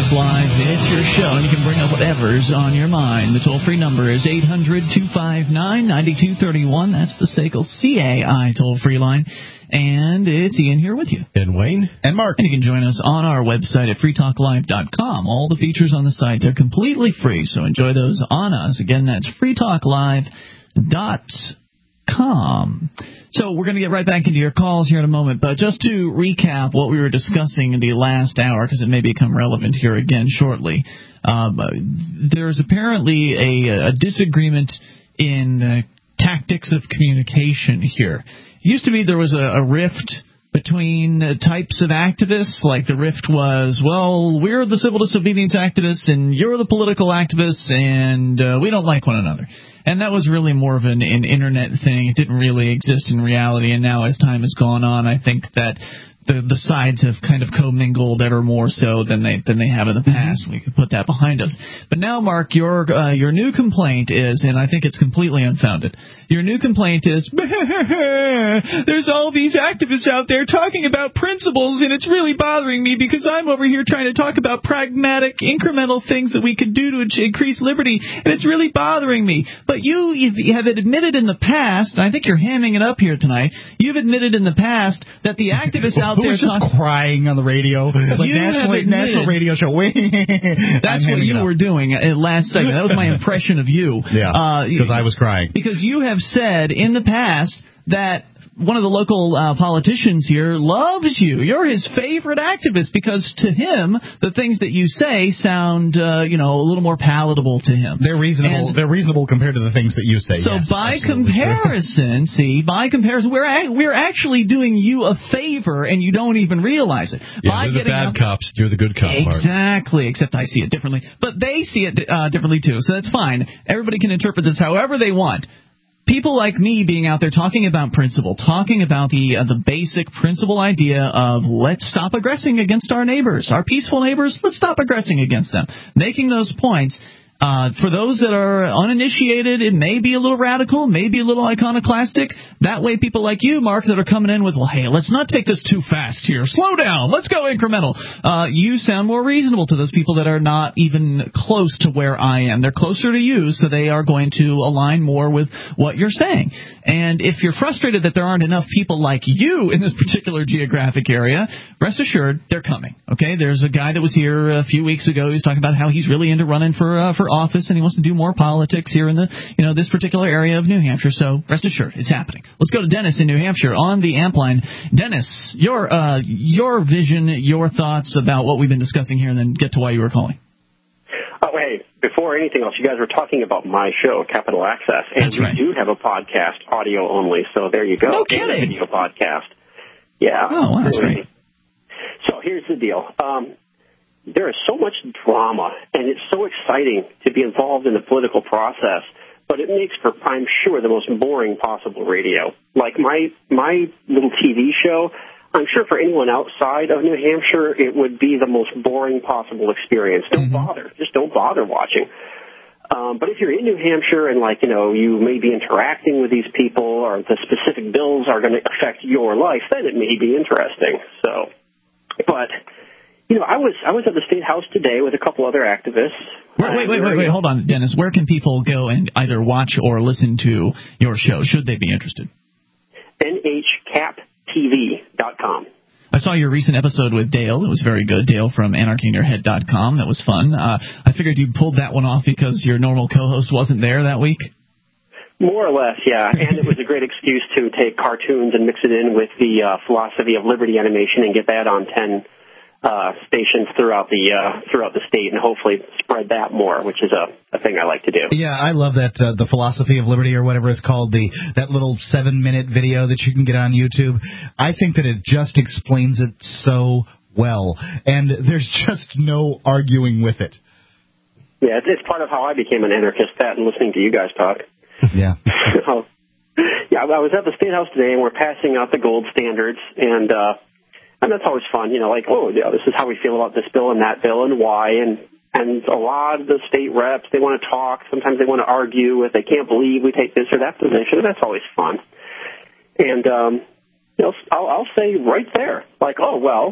Talk Live. It's your show, and you can bring up whatever's on your mind. The toll-free number is 800-259-9231. That's the SACL CAI toll-free line. And it's Ian here with you. And Wayne. And Mark. And you can join us on our website at freetalklive.com. All the features on the site, they're completely free, so enjoy those on us. Again, that's freetalklive.com. So we're going to get right back into your calls here in a moment, but just to recap what we were discussing in the last hour, because it may become relevant here again shortly, there's apparently a disagreement in tactics of communication here. It used to be there was a rift between types of activists. Like the rift was, well, we're the civil disobedience activists and you're the political activists, and we don't like one another. And that was really more of an internet thing. It didn't really exist in reality. And now as time has gone on, I think that the sides have kind of commingled ever more so than they have in the past. We could put that behind us. But now, Mark, your new complaint is, and I think it's completely unfounded, your new complaint is, there's all these activists out there talking about principles, and it's really bothering me because I'm over here trying to talk about pragmatic, incremental things that we could do to increase liberty, and it's really bothering me. But you have admitted in the past, and I think you're hamming it up here tonight, you've admitted in the past that the activists out there just crying on the radio, like national radio show. That's what you were doing last segment. That was my impression of you. Yeah, because I was crying. Because you have said in the past that one of the local politicians here loves you. You're his favorite activist because to him, the things that you say sound, a little more palatable to him. They're reasonable. They're reasonable compared to the things that you say. So yes, by comparison, we're actually doing you a favor, and you don't even realize it. Yeah, they're the bad cops. You're the good cop. Exactly. Mark. Except I see it differently, but they see it differently too. So that's fine. Everybody can interpret this however they want. People like me being out there talking about principle, talking about the basic principle idea of let's stop aggressing against our neighbors, our peaceful neighbors, let's stop aggressing against them. Making those points, for those that are uninitiated, it may be a little radical, maybe a little iconoclastic. That way people like you, Mark, that are coming in with, well, hey, let's not take this too fast here. Slow down. Let's go incremental. You sound more reasonable to those people that are not even close to where I am. They're closer to you, so they are going to align more with what you're saying. And if you're frustrated that there aren't enough people like you in this particular geographic area, rest assured, they're coming. Okay? There's a guy that was here a few weeks ago. He was talking about how he's really into running for office, and he wants to do more politics here in the this particular area of New Hampshire. So rest assured, it's happening. Let's go to Dennis in New Hampshire on the amp line. Dennis, your vision, your thoughts about what we've been discussing here, and then get to why you were calling. Oh, hey, before anything else, you guys were talking about my show, Capital Access, and That's right. We do have a podcast, audio only. So there you go. No kidding. And a video podcast. Yeah. Oh, wow, that's great. So here's the deal. There is so much drama, and it's so exciting to be involved in the political process, but it makes for, I'm sure, the most boring possible radio. Like my little TV show, I'm sure for anyone outside of New Hampshire, it would be the most boring possible experience. Don't bother. Just don't bother watching. But if you're in New Hampshire and, you may be interacting with these people or the specific bills are going to affect your life, then it may be interesting. So, but... I was at the State House today with a couple other activists. Wait, hold on, Dennis. Where can people go and either watch or listen to your show, should they be interested? NHCapTV.com. I saw your recent episode with Dale. It was very good. Dale from AnarchyInYourHead.com. That was fun. I figured you pulled that one off because your normal co-host wasn't there that week. More or less, yeah. And it was a great excuse to take cartoons and mix it in with the philosophy of liberty animation and get that on 10 stations throughout the state, and hopefully spread that more, which is a thing I like to do. Yeah, I love that the philosophy of liberty, or whatever it's called, that little 7-minute video that you can get on YouTube. I think that it just explains it so well, and there's just no arguing with it. Yeah, it's part of how I became an anarchist, that and listening to you guys talk. Yeah. So, yeah, I was at the State House today, and we're passing out the gold standards, and that's always fun, this is how we feel about this bill and that bill and why, and a lot of the state reps, they want to talk, sometimes they want to argue if they can't believe we take this or that position, and that's always fun. And, I'll say right there,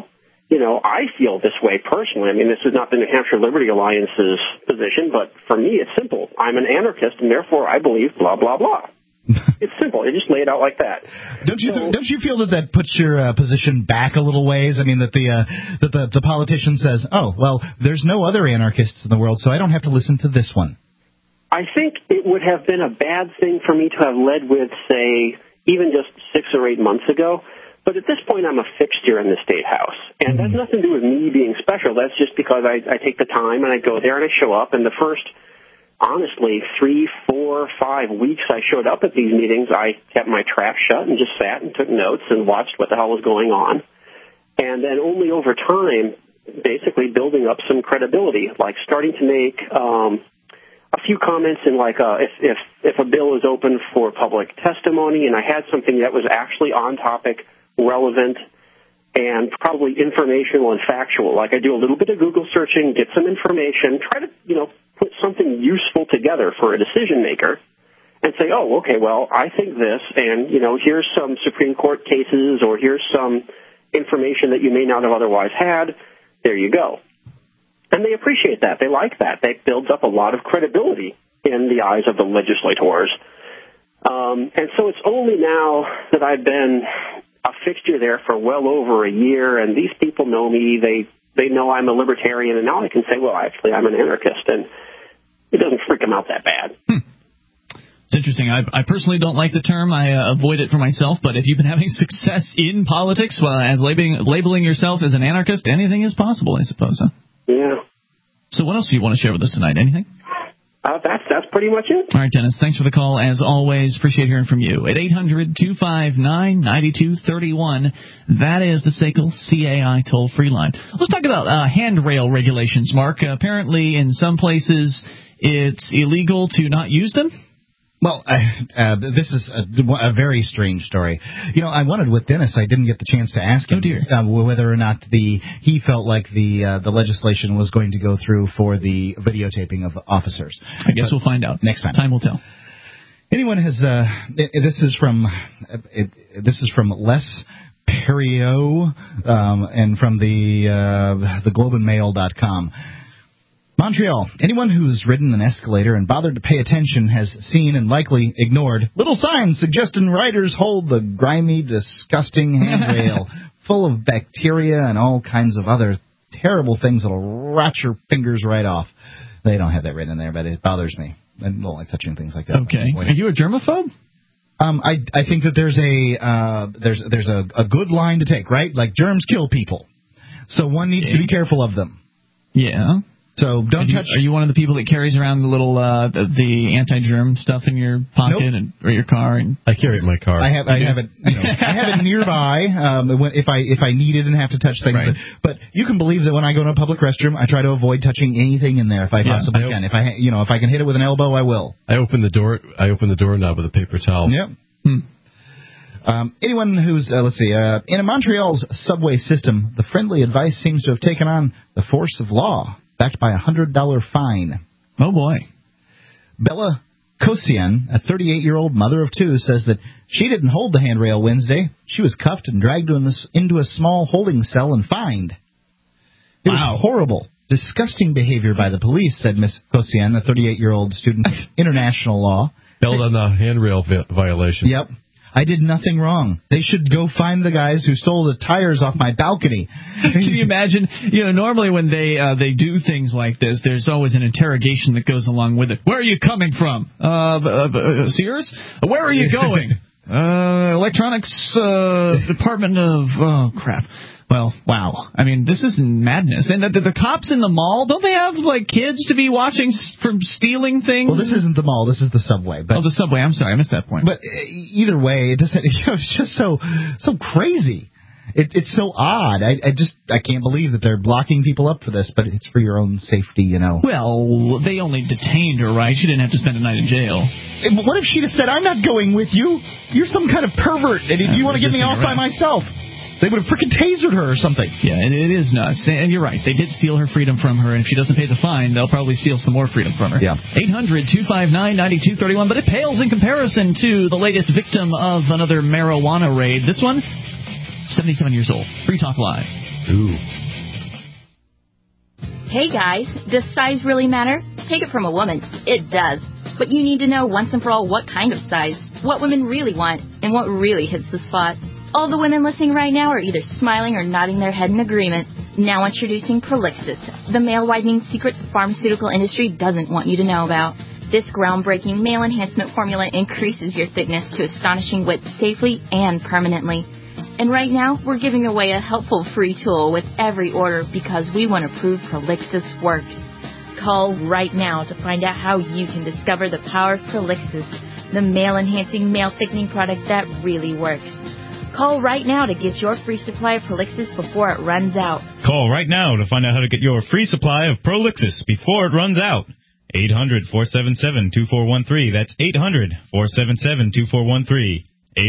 I feel this way personally. I mean, this is not the New Hampshire Liberty Alliance's position, but for me, it's simple. I'm an anarchist, and therefore I believe blah, blah, blah. It's simple. You just lay it out like that. Don't you feel that puts your position back a little ways? I mean, that the politician says, oh, well, there's no other anarchists in the world, so I don't have to listen to this one. I think it would have been a bad thing for me to have led with, say, even just 6 or 8 months ago. But at this point, I'm a fixture in the State House. And that's nothing to do with me being special. That's just because I take the time and I go there and I show up. And the first, honestly, 3, 4, 5 weeks I showed up at these meetings, I kept my trap shut and just sat and took notes and watched what the hell was going on. And then only over time, basically building up some credibility, like starting to make a few comments in like if a bill is open for public testimony and I had something that was actually on topic, relevant, and probably informational and factual. Like I do a little bit of Google searching, get some information, try to, put something useful together for a decision maker and say, oh, okay, well, I think this, and, here's some Supreme Court cases or here's some information that you may not have otherwise had. There you go. And they appreciate that. They like that. That builds up a lot of credibility in the eyes of the legislators. And so it's only now that I've been a fixture there for well over a year, and these people know me. They know I'm a libertarian, and now I can say, well, actually, I'm an anarchist, and it doesn't freak them out that bad. It's interesting. I personally don't like the term. I avoid it for myself, but if you've been having success in politics as labeling yourself as an anarchist, anything is possible, I suppose, huh? Yeah. So what else do you want to share with us tonight? Anything? That's pretty much it. All right, Dennis, thanks for the call. As always, appreciate hearing from you. At 800-259-9231, that is the SACL CAI toll-free line. Let's talk about handrail regulations, Mark. Apparently, in some places, it's illegal to not use them. Well, this is a very strange story. I wanted with Dennis, I didn't get the chance to ask him whether or not he felt like the legislation was going to go through for the videotaping of officers. I guess we'll find out next time. Time will tell. Anyone has this is from Les Perriot and from the GlobeandMail.com. Montreal. Anyone who's ridden an escalator and bothered to pay attention has seen and likely ignored little signs suggesting riders hold the grimy, disgusting handrail full of bacteria and all kinds of other terrible things that'll rot your fingers right off. They don't have that written in there, but it bothers me. I don't like touching things like that. Okay. Are you a germaphobe? I think that there's a good line to take, right? Like germs kill people, so one needs to be careful of them. Yeah. So don't touch. Are you one of the people that carries around the little the anti-germ stuff in your pocket or your car? And I carry it in my car. I have it. I have it nearby if I need it and have to touch things. Right. But you can believe that when I go to a public restroom, I try to avoid touching anything in there if I possibly can. If I can hit it with an elbow, I will. I open the doorknob with a paper towel. Yep. Anyone who's, in Montreal's subway system, the friendly advice seems to have taken on the force of law, backed by a $100 fine. Oh, boy. Bella Kosian, a 38-year-old mother of two, says that she didn't hold the handrail Wednesday. She was cuffed and dragged into a small holding cell and fined. It was horrible, disgusting behavior by the police, said Miss Kosian, a 38-year-old student of international law. Held on the handrail violation. Yep. I did nothing wrong. They should go find the guys who stole the tires off my balcony. Can you imagine? Normally when they do things like this, there's always an interrogation that goes along with it. Where are you coming from? Sears? Where are you going? Electronics Department of... Oh, crap. Well, wow. I mean, this is madness. And the cops in the mall, don't they have, kids to be watching from stealing things? Well, this isn't the mall. This is the subway. But, the subway. I'm sorry. I missed that point. But either way, it doesn't. It's just so crazy. It's so odd. I can't believe that they're blocking people up for this, but it's for your own safety, Well, they only detained her, right? She didn't have to spend a night in jail. What if she'd have said, I'm not going with you. You're some kind of pervert, and you want to get me off by myself. They would have freaking tasered her or something. Yeah, and it is nuts. And you're right. They did steal her freedom from her, and if she doesn't pay the fine, they'll probably steal some more freedom from her. Yeah. 800-259-9231, but it pales in comparison to the latest victim of another marijuana raid. This one, 77 years old. Free Talk Live. Ooh. Hey guys, does size really matter? Take it from a woman. It does. But you need to know once and for all what kind of size, what women really want, and what really hits the spot. All the women listening right now are either smiling or nodding their head in agreement. Now introducing Prolixis, the male-widening secret the pharmaceutical industry doesn't want you to know about. This groundbreaking male enhancement formula increases your thickness to astonishing width safely and permanently. And right now, we're giving away a helpful free tool with every order because we want to prove Prolixis works. Call right now to find out how you can discover the power of Prolixis, the male-enhancing, male-thickening product that really works. Call right now to get your free supply of Prolixis before it runs out. Call right now to find out how to get your free supply of Prolixis before it runs out. 800-477-2413. That's 800-477-2413.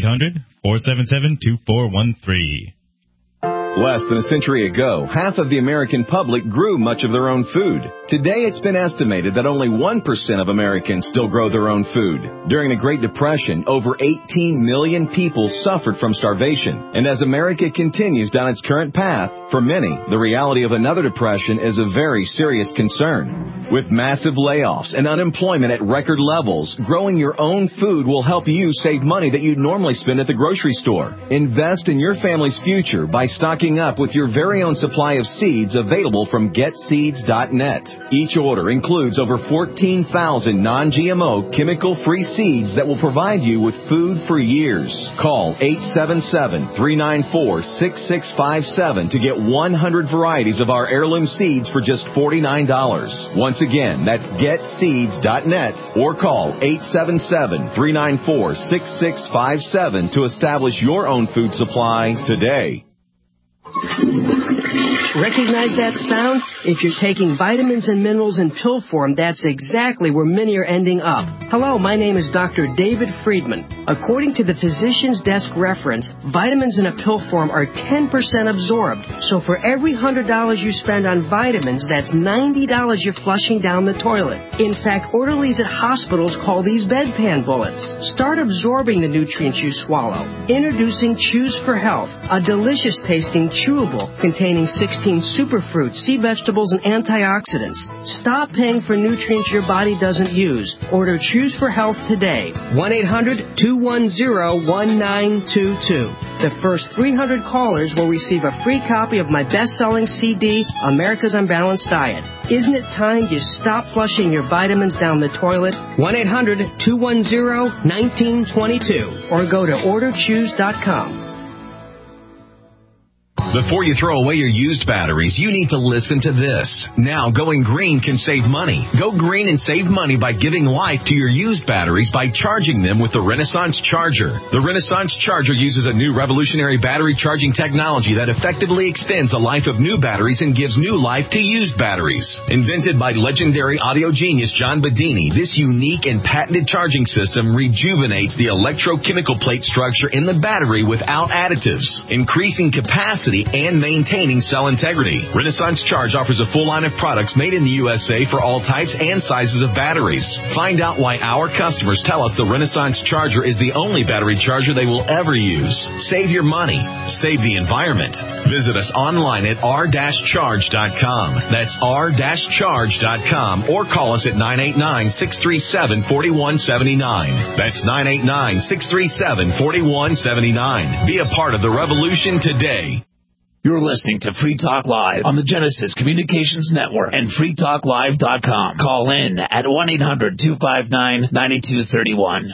800-477-2413. Less than a century ago, half of the American public grew much of their own food. Today, it's been estimated that only 1% of Americans still grow their own food. During the Great Depression, over 18 million people suffered from starvation. And as America continues down its current path, for many, the reality of another depression is a very serious concern. With massive layoffs and unemployment at record levels, growing your own food will help you save money that you'd normally spend at the grocery store. Invest in your family's future by stocking up with your very own supply of seeds available from GetSeeds.net. Each order includes over 14,000 non-GMO, chemical-free seeds that will provide you with food for years. Call 877-394-6657 to get 100 varieties of our heirloom seeds for just $49. Once again, that's GetSeeds.net or call 877-394-6657 to establish your own food supply today. Recognize that sound? If you're taking vitamins and minerals in pill form, that's exactly where many are ending up. Hello, my name is Dr. David Friedman. According to the Physician's Desk reference, vitamins in a pill form are 10% absorbed. So for every $100 you spend on vitamins, that's $90 you're flushing down the toilet. In fact, orderlies at hospitals call these bedpan bullets. Start absorbing the nutrients you swallow. Introducing Choose for Health, a delicious tasting chewable containing 16 superfruits, sea vegetables, and antioxidants. Stop paying for nutrients your body doesn't use. Order Choose for Health today. 1-800-210-1922. The first 300 callers will receive a free copy of my best-selling CD, America's Unbalanced Diet. Isn't it time you stop flushing your vitamins down the toilet? 1-800-210-1922 or go to orderchoose.com. Before you throw away your used batteries, you need to listen to this. Now, going green can save money. Go green and save money by giving life to your used batteries by charging them with the Renaissance Charger. The Renaissance Charger uses a new revolutionary battery charging technology that effectively extends the life of new batteries and gives new life to used batteries. Invented by legendary audio genius John Bedini, this unique and patented charging system rejuvenates the electrochemical plate structure in the battery without additives, increasing capacity and maintaining cell integrity. Renaissance Charge offers a full line of products made in the USA for all types and sizes of batteries. Find out why our customers tell us the Renaissance Charger is the only battery charger they will ever use. Save your money. Save the environment. Visit us online at r-charge.com. That's r-charge.com or call us at 989-637-4179. That's 989-637-4179. Be a part of the revolution today. You're listening to Free Talk Live on the Genesis Communications Network and freetalklive.com. Call in at 1-800-259-9231.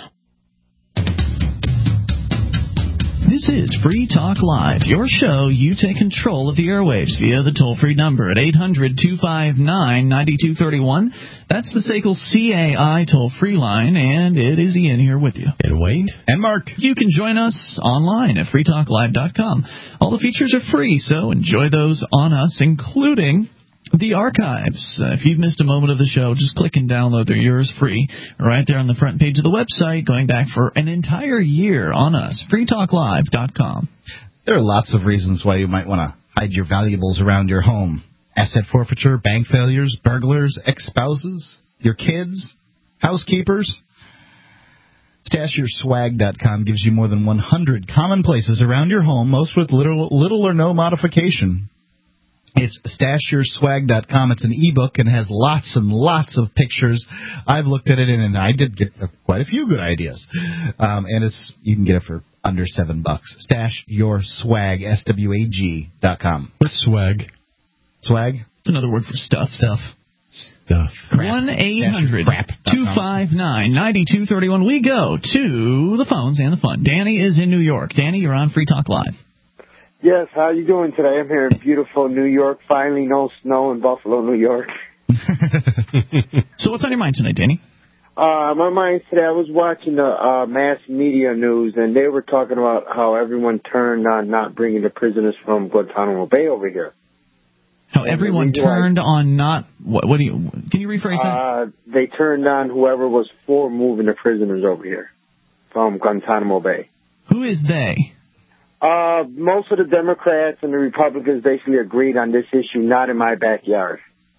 This is Free Talk Live, your show. You take control of the airwaves via the toll-free number at 800-259-9231. That's the SACL CAI toll-free line, and it is Ian here with you. And Wayne. And Mark. You can join us online at freetalklive.com. All the features are free, so enjoy those on us, including the archives. If you've missed a moment of the show, just click and download. They're yours free right there on the front page of the website, going back for an entire year on us, freetalklive.com. There are lots of reasons why you might want to hide your valuables around your home. Asset forfeiture, bank failures, burglars, ex-spouses, your kids, housekeepers. StashYourSwag.com gives you more than 100 common places around your home, most with little or no modification. It's StashYourSwag.com. It's an ebook and has lots and lots of pictures. I've looked at it, and I did get quite a few good ideas. And you can get it for under $7. StashYourSwag, SWAG.com. What's swag? Swag? It's another word for stuff. Stuff. 1-800-259-9231. We go to the phones and the fun. Danny is in New York. Danny, you're on Free Talk Live. Yes, how are you doing today? I'm here in beautiful New York. Finally, no snow in Buffalo, New York. So what's on your mind tonight, Danny? My mind today, I was watching the mass media news, and they were talking about how everyone turned on not bringing the prisoners from Guantanamo Bay over here. How everyone turned on not... What do you... Can you rephrase that? They turned on whoever was for moving the prisoners over here from Guantanamo Bay. Who is they? Most of the Democrats and the Republicans basically agreed on this issue, not in my backyard.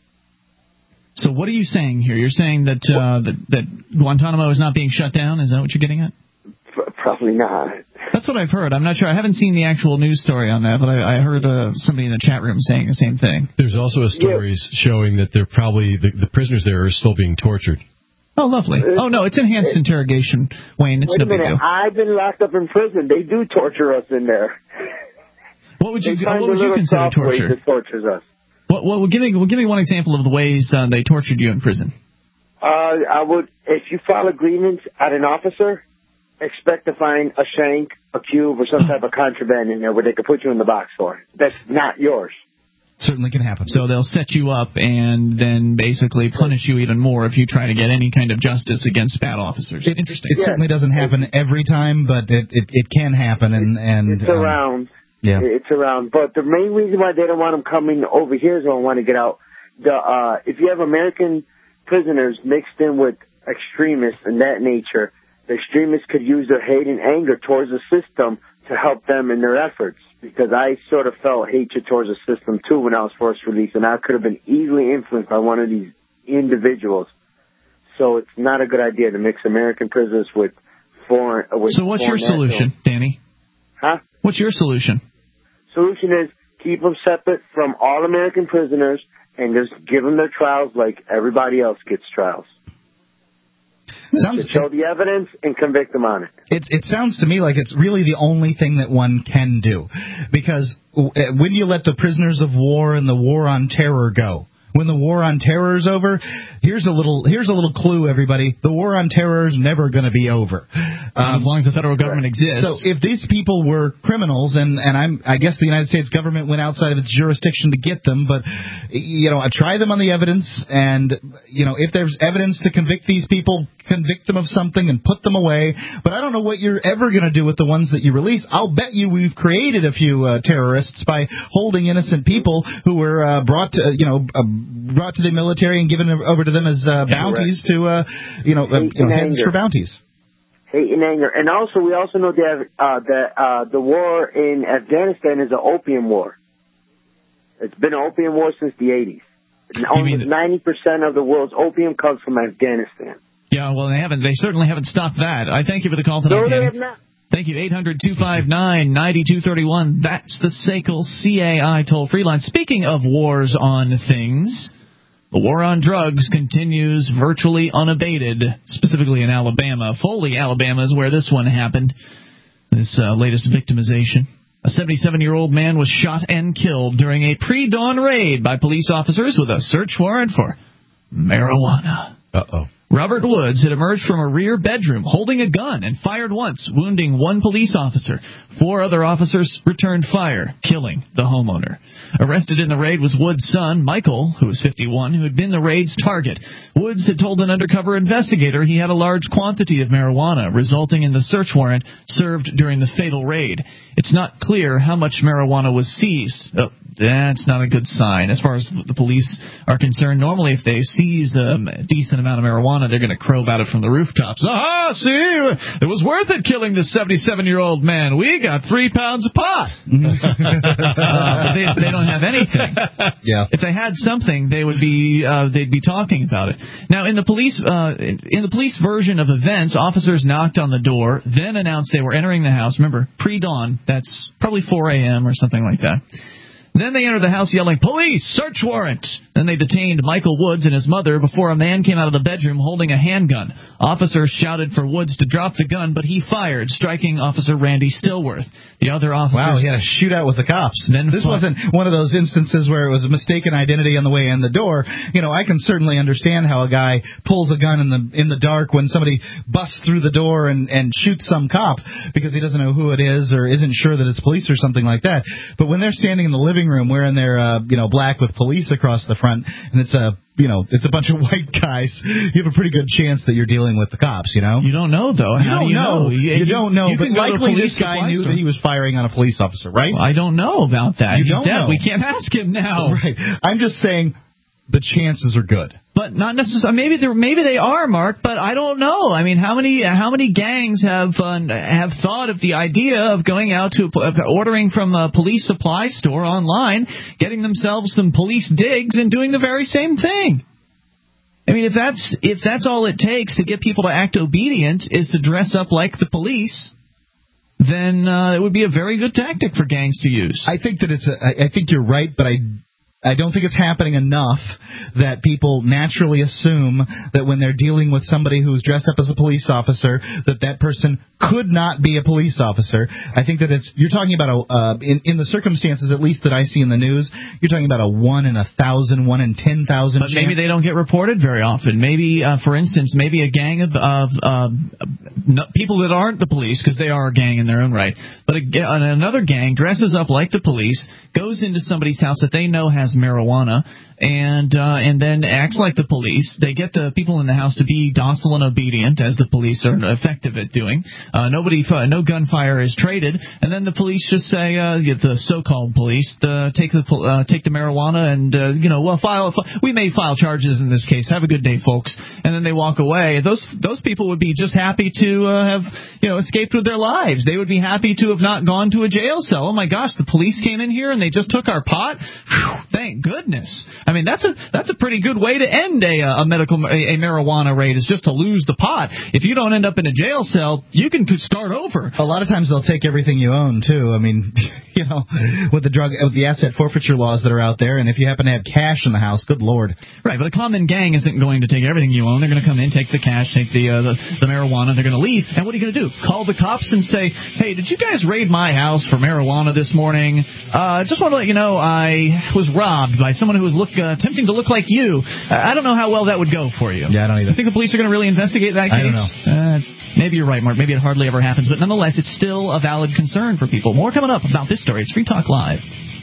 So what are you saying here? You're saying that that Guantanamo is not being shut down? Is that what you're getting at? Probably not. That's what I've heard. I'm not sure. I haven't seen the actual news story on that, but I heard somebody in the chat room saying the same thing. There's also stories showing that they're probably the prisoners there are still being tortured. Oh, lovely. Oh, no, it's enhanced interrogation, Wayne. It's Wait a minute. No big deal. I've been locked up in prison. They do torture us in there. What would you consider torture? That tortures us. Give me one example of the ways they tortured you in prison. I would, if you file a grievance at an officer, expect to find a shank, a cube, or some type of contraband in there where they could put you in the box for. That's not yours. Certainly can happen. So they'll set you up and then basically punish you even more if you try to get any kind of justice against bad officers. Interesting. It certainly doesn't happen every time, but it can happen. And it's around. Yeah. It's around. But the main reason why they don't want them coming over here is they don't want to get out. If you have American prisoners mixed in with extremists and that nature, the extremists could use their hate and anger towards the system to help them in their efforts. Because I sort of felt hatred towards the system, too, when I was first released, and I could have been easily influenced by one of these individuals. So it's not a good idea to mix American prisoners with foreign... So what's your solution, Danny? Huh? What's your solution? Solution is keep them separate from all American prisoners and just give them their trials like everybody else gets trials. Show the evidence and convict them on it. It sounds to me like it's really the only thing that one can do. Because when you let the prisoners of war and the war on terror go, when the war on terror is over, here's a little clue, everybody. The war on terror is never going to be over. As long as the federal government exists. So if these people were criminals, and I guess the United States government went outside of its jurisdiction to get them, but, I try them on the evidence, and, if there's evidence to convict these people, convict them of something and put them away. But I don't know what you're ever going to do with the ones that you release. I'll bet you we've created a few terrorists by holding innocent people who were brought to the military and given over to them as bounties to, heads for bounties. Hate and anger. And also, we also know that the war in Afghanistan is an opium war. It's been an opium war since the 80s. Almost 90% of the world's opium comes from Afghanistan. Yeah, well, they certainly haven't stopped that. I thank you for the call today, No, Danny. they have not. Thank you. 800-259-9231. That's the SACL CAI toll-free line. Speaking of wars on things, the war on drugs continues virtually unabated, specifically in Alabama. Foley, Alabama is where this one happened, this latest victimization. A 77-year-old man was shot and killed during a pre-dawn raid by police officers with a search warrant for marijuana. Uh-oh. Robert Woods had emerged from a rear bedroom holding a gun and fired once, wounding one police officer. 4 other officers returned fire, killing the homeowner. Arrested in the raid was Woods' son, Michael, who was 51, who had been the raid's target. Woods had told an undercover investigator he had a large quantity of marijuana, resulting in the search warrant served during the fatal raid. It's not clear how much marijuana was seized. Oh, that's not a good sign. As far as the police are concerned, normally if they seize a decent amount of marijuana, they're going to crow about it from the rooftops. Ah, see, it was worth it killing this 77-year-old man. We got 3 pounds of pot. But they don't have anything. Yeah. If they had something, they'd be talking about it. Now, in the police version of events, officers knocked on the door, then announced they were entering the house. Remember, pre-dawn. That's probably 4 a.m. or something like that. Then they entered the house yelling, "Police! Search warrant!" Then they detained Michael Woods and his mother before a man came out of the bedroom holding a handgun. Officers shouted for Woods to drop the gun, but he fired, striking Officer Randy Stillworth. The other officers... Wow, he had a shootout with the cops. This wasn't one of those instances where it was a mistaken identity on the way in the door. You know, I can certainly understand how a guy pulls a gun in the dark when somebody busts through the door and shoots some cop because he doesn't know who it is or isn't sure that it's police or something like that. But when they're standing in the living room wearing their black with police across the front, and it's a bunch of white guys, you have a pretty good chance that you're dealing with the cops, you know? You don't know, though. You don't know, but likely this guy knew that he was firing on a police officer, right? Well, I don't know about that. You don't know. We can't ask him now. Right. I'm just saying the chances are good. But not necessarily. Maybe they are, Mark. But I don't know. I mean, how many gangs have thought of the idea of going out to ordering from a police supply store online, getting themselves some police digs, and doing the very same thing? I mean, if that's all it takes to get people to act obedient is to dress up like the police, then it would be a very good tactic for gangs to use. I think that I think you're right, but I don't think it's happening enough that people naturally assume that when they're dealing with somebody who's dressed up as a police officer, that person could not be a police officer. I think that you're talking about in the circumstances at least that I see in the news, you're talking about a 1 in 1,000, 1 in 10,000 But maybe they don't get reported very often. Maybe, for instance, maybe a gang of people that aren't the police, because they are a gang in their own right, but another gang dresses up like the police, goes into somebody's house that they know has marijuana, and then acts like the police. They get the people in the house to be docile and obedient, as the police are effective at doing. No gunfire is traded, and then the police just say, the so-called police, take the marijuana and we may file charges in this case. Have a good day, folks. And then they walk away. Those people would be just happy to have escaped with their lives. They would be happy to have not gone to a jail cell. Oh my gosh, the police came in here and they just took our pot. Whew, thank goodness. I mean, that's a pretty good way to end a marijuana raid, is just to lose the pot. If you don't end up in a jail cell, you can start over. A lot of times they'll take everything you own too. I mean, with the asset forfeiture laws that are out there, and if you happen to have cash in the house, good lord. Right, but a common gang isn't going to take everything you own. They're going to come in, take the cash, take the marijuana. They're going to leave. And what are you going to do? Call the cops and say, "Hey, did you guys raid my house for marijuana this morning? Just want to let you know I was robbed by someone who was attempting to look like you." I don't know how well that would go for you. Yeah, I don't either. You think the police are going to really investigate that case? I don't know. Maybe you're right, Mark. Maybe it hardly ever happens. But nonetheless, it's still a valid concern for people. More coming up about this story. It's Free Talk Live.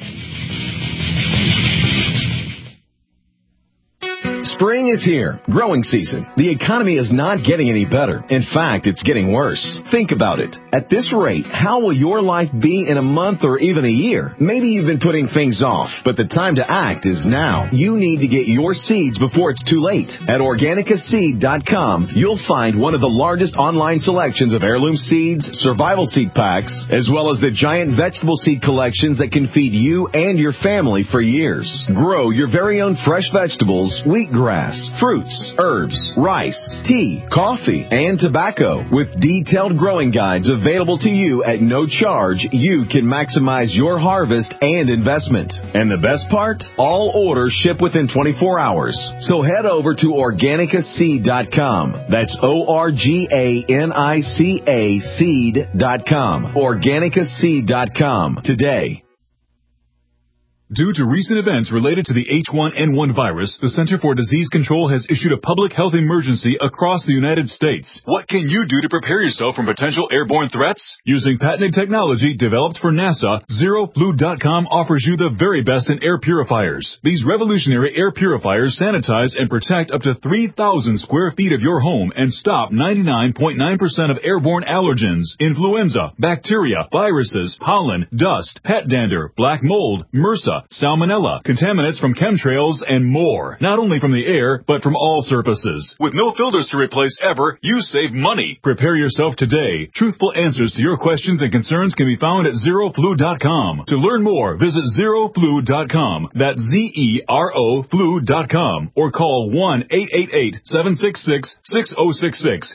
Spring is here. Growing season. The economy is not getting any better. In fact, it's getting worse. Think about it. At this rate, how will your life be in a month or even a year? Maybe you've been putting things off, but the time to act is now. You need to get your seeds before it's too late. At OrganicaSeed.com, you'll find one of the largest online selections of heirloom seeds, survival seed packs, as well as the giant vegetable seed collections that can feed you and your family for years. Grow your very own fresh vegetables, wheatgrass, fruits, herbs, rice, tea, coffee, and tobacco. With detailed growing guides available to you at no charge, you can maximize your harvest and investment. And the best part? All orders ship within 24 hours. So head over to OrganicaSeed.com. That's OrganicaSeed.com. OrganicaSeed.com today. Due to recent events related to the H1N1 virus, the Center for Disease Control has issued a public health emergency across the United States. What can you do to prepare yourself from potential airborne threats? Using patented technology developed for NASA, ZeroFlu.com offers you the very best in air purifiers. These revolutionary air purifiers sanitize and protect up to 3,000 square feet of your home and stop 99.9% of airborne allergens, influenza, bacteria, viruses, pollen, dust, pet dander, black mold, MRSA, salmonella, contaminants from chemtrails, and more. Not only from the air, but from all surfaces. With no filters to replace ever, you save money. Prepare yourself today. Truthful answers to your questions and concerns can be found at ZeroFlu.com. To learn more, visit ZeroFlu.com. That's ZeroFlu.com. Or call 1-888-766-6066.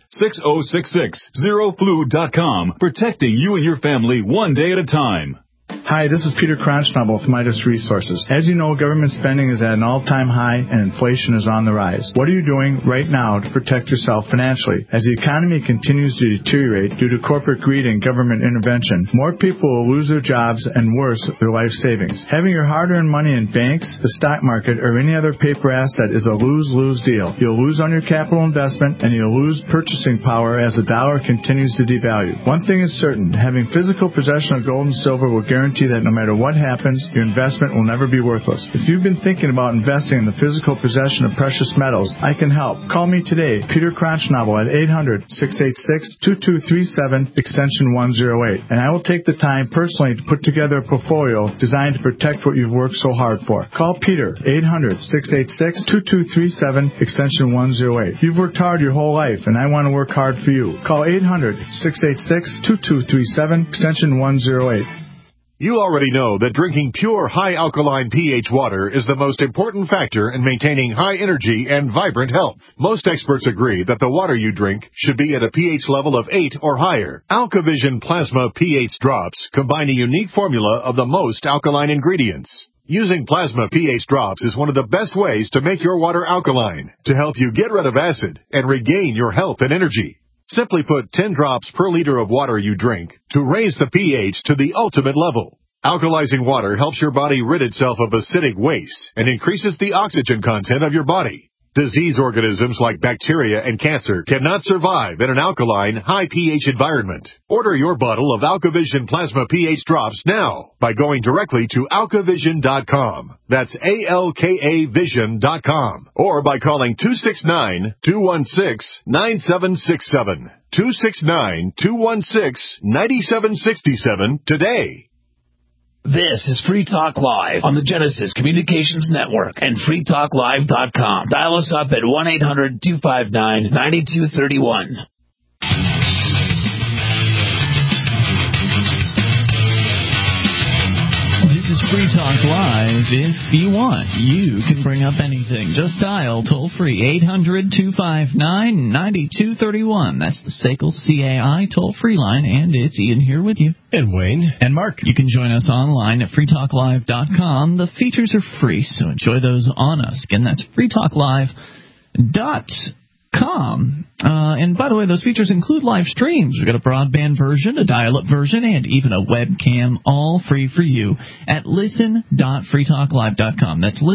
1-888-766-6066. ZeroFlu.com. Protecting you and your family one day at a time. Hi, this is Peter Cronschnabel with Midas Resources. As you know, government spending is at an all-time high and inflation is on the rise. What are you doing right now to protect yourself financially? As the economy continues to deteriorate due to corporate greed and government intervention, more people will lose their jobs and worse, their life savings. Having your hard-earned money in banks, the stock market, or any other paper asset is a lose-lose deal. You'll lose on your capital investment and you'll lose purchasing power as the dollar continues to devalue. One thing is certain, having physical possession of gold and silver will guarantee that no matter what happens, your investment will never be worthless. If you've been thinking about investing in the physical possession of precious metals, I can help. Call me today, Peter Cronschnabel at 800-686-2237, extension 108, and I will take the time personally to put together a portfolio designed to protect what you've worked so hard for. Call Peter, 800-686-2237, extension 108. You've worked hard your whole life, and I want to work hard for you. Call 800-686-2237, extension 108. You already know that drinking pure, high-alkaline pH water is the most important factor in maintaining high energy and vibrant health. Most experts agree that the water you drink should be at a pH level of 8 or higher. AlkaVision Plasma pH drops combine a unique formula of the most alkaline ingredients. Using Plasma pH drops is one of the best ways to make your water alkaline, to help you get rid of acid and regain your health and energy. Simply put 10 drops per liter of water you drink to raise the pH to the ultimate level. Alkalizing water helps your body rid itself of acidic waste and increases the oxygen content of your body. Disease organisms like bacteria and cancer cannot survive in an alkaline, high pH environment. Order your bottle of AlkaVision Plasma pH drops now by going directly to alkavision.com. That's ALKAvision.com. Or by calling 269-216-9767. 269-216-9767 today. This is Free Talk Live on the Genesis Communications Network and freetalklive.com. Dial us up at 1-800-259-9231. This is Free Talk Live. If you want, you can bring up anything. Just dial toll-free 800-259-9231. That's the SACL CAI toll-free line, and it's Ian here with you. And Wayne. And Mark. You can join us online at freetalklive.com. The features are free, so enjoy those on us. Again, that's freetalklive.com. And by the way, those features include live streams. We've got a broadband version, a dial-up version, and even a webcam, all free for you at listen.freetalklive.com. That's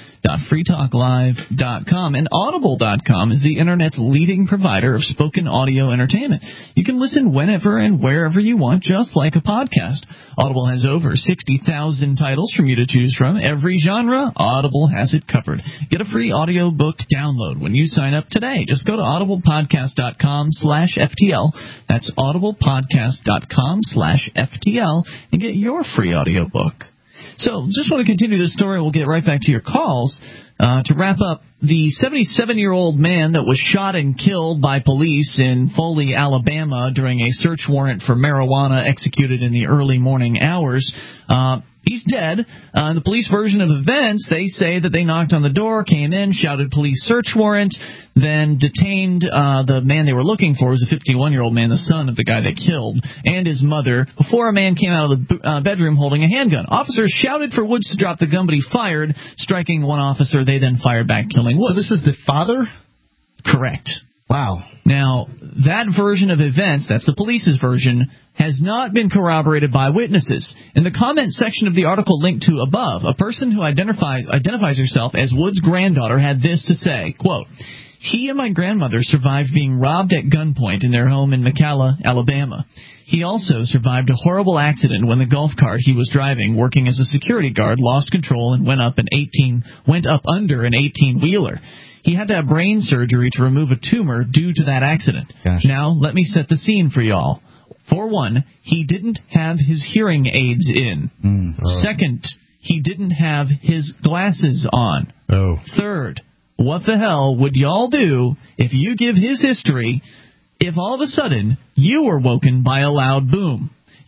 listen.freetalklive.com. And audible.com is the Internet's leading provider of spoken audio entertainment. You can listen whenever and wherever you want, just like a podcast. Audible has over 60,000 titles for you to choose from. Every genre, Audible has it covered. Get a free audiobook download when you sign up today. Just go to audiblepodcast.com/FTL. That's audiblepodcast.com/FTL and get your free audiobook. So just want to continue this story. We'll get right back to your calls. To wrap up, the 77-year-old man that was shot and killed by police in Foley, Alabama during a search warrant for marijuana executed in the early morning hours, he's dead. In the police version of events, they say that they knocked on the door, came in, shouted police search warrant, then detained the man they were looking for, who was a 51-year-old man, the son of the guy they killed, and his mother, before a man came out of the bedroom holding a handgun. Officers shouted for Woods to drop the gun, but he fired, striking one officer. They then fired back, killing Woods. So this is the father? Correct. Wow. Now, that version of events, that's the police's version, has not been corroborated by witnesses. In the comment section of the article linked to above, a person who identifies herself as Wood's granddaughter had this to say, quote, "He and my grandmother survived being robbed at gunpoint in their home in McCalla, Alabama. He also survived a horrible accident when the golf cart he was driving, working as a security guard, lost control and went up under an 18-wheeler. He had to have brain surgery to remove a tumor due to that accident. Gosh. Now, let me set the scene for y'all. For one, he didn't have his hearing aids in. Second, he didn't have his glasses on. Third, what the hell would y'all do if you give his history if all of a sudden you were woken by a loud boom?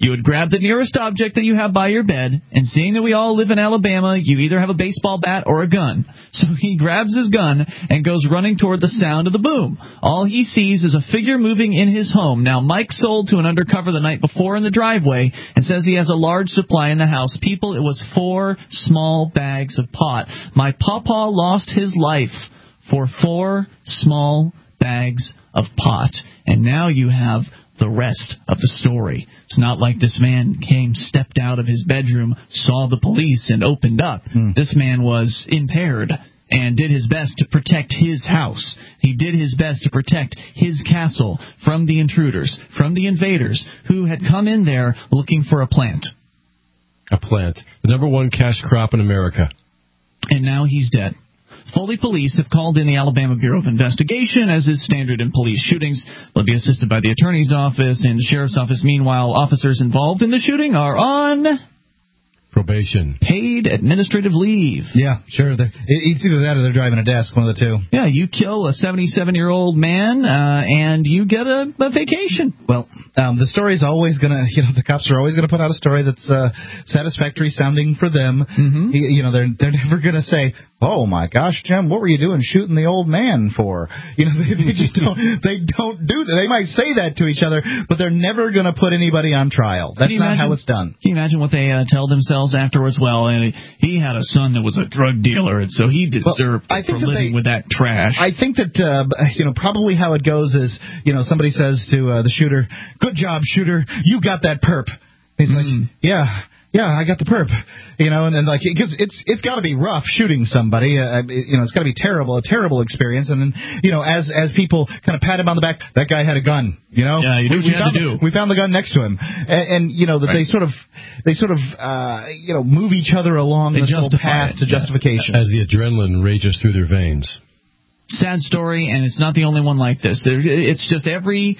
You would grab the nearest object that you have by your bed, and seeing that we all live in Alabama, you either have a baseball bat or a gun. So he grabs his gun and goes running toward the sound of the boom. All he sees is a figure moving in his home. Now, Mike sold to an undercover the night before in the driveway and says he has a large supply in the house. People, it was 4 small bags of pot. My pawpaw lost his life for 4 small bags of pot. And now you have the rest of the story. It's not like this man stepped out of his bedroom, saw the police, and opened up. This man was impaired and did his best to protect his house. He did his best to protect his castle from the intruders, from the invaders who had come in there looking for a plant. A plant. The number 1 cash crop in America. And now he's dead. Foley police have called in the Alabama Bureau of Investigation, as is standard in police shootings. They'll be assisted by the attorney's office and the sheriff's office. Meanwhile, officers involved in the shooting are on probation. Paid administrative leave. Yeah, sure. It's either that or they're driving a desk, one of the two. Yeah, you kill a 77-year-old man, and you get a vacation. Well, the story's always going to, the cops are always going to put out a story that's satisfactory sounding for them. Mm-hmm. They're never going to say, oh my gosh, Jim, what were you doing shooting the old man for? They just don't. They don't do that. They might say that to each other, but they're never going to put anybody on trial. That's not how it's done. Can you imagine what they tell themselves afterwards? Well, he had a son that was a drug dealer, and so he deserved for living with that trash. I think that probably how it goes is somebody says to the shooter, "Good job, shooter, you got that perp." He's like, Yeah, I got the perp, and like it's got to be rough shooting somebody, it's got to be a terrible experience. And then, as people kind of pat him on the back, that guy had a gun, Yeah, you do what you had to do. We found the gun next to him, and that they sort of move each other along this little path to justification as the adrenaline rages through their veins. Sad story, and it's not the only one like this. It's just every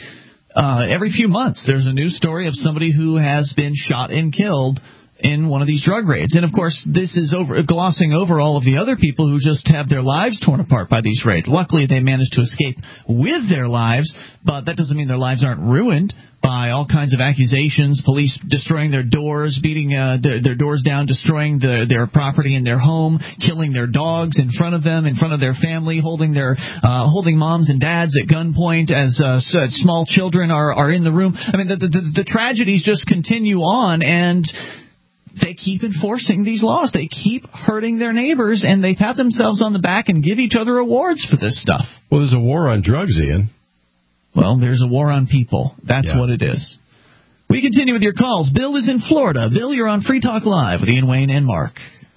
few months there's a new story of somebody who has been shot and killed in one of these drug raids. And, of course, this is glossing over all of the other people who just have their lives torn apart by these raids. Luckily, they managed to escape with their lives, but that doesn't mean their lives aren't ruined by all kinds of accusations, police destroying their doors, beating their doors down, destroying their property in their home, killing their dogs in front of them, in front of their family, holding moms and dads at gunpoint as small children are in the room. I mean, the tragedies just continue on, and they keep enforcing these laws. They keep hurting their neighbors, and they pat themselves on the back and give each other awards for this stuff. Well, there's a war on drugs, Ian. Well, there's a war on people. That's what it is. We continue with your calls. Bill is in Florida. Bill, you're on Free Talk Live with Ian Wayne and Mark.